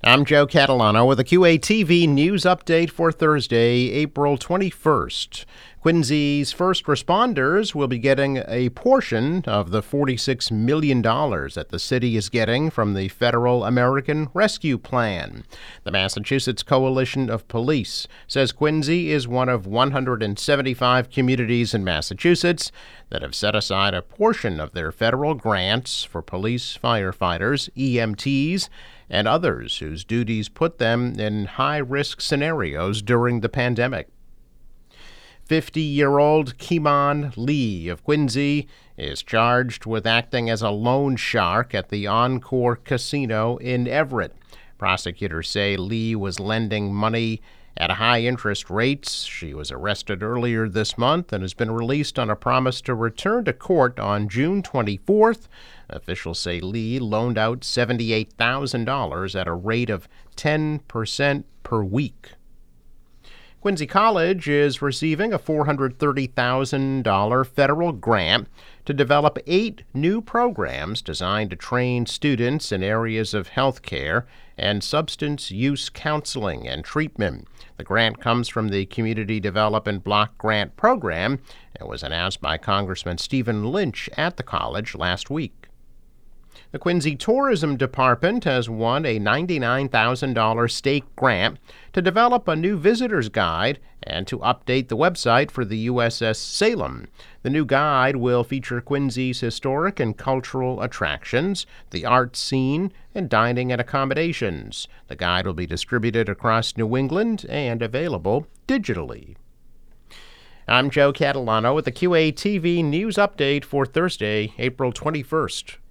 I'm Joe Catalano with a QATV news update for Thursday, April 21st. Quincy's first responders will be getting a portion of the $46 million that the city is getting from the Federal American Rescue Plan. The Massachusetts Coalition of Police says Quincy is one of 175 communities in Massachusetts that have set aside a portion of their federal grants for police, firefighters, EMTs, and others whose duties put them in high-risk scenarios during the pandemic. 50-year-old Kimon Lee of Quincy is charged with acting as a loan shark at the Encore Casino in Everett. Prosecutors say Lee was lending money at high interest rates. She was arrested earlier this month and has been released on a promise to return to court on June 24th. Officials say Lee loaned out $78,000 at a rate of 10% per week. Quincy College is receiving a $430,000 federal grant to develop 8 new programs designed to train students in areas of health care and substance use counseling and treatment. The grant comes from the Community Development Block Grant Program and was announced by Congressman Stephen Lynch at the college last week. The Quincy Tourism Department has won a $99,000 state grant to develop a new visitor's guide and to update the website for the USS Salem. The new guide will feature Quincy's historic and cultural attractions, the art scene, and dining and accommodations. The guide will be distributed across New England and available digitally. I'm Joe Catalano with the QATV News Update for Thursday, April 21st.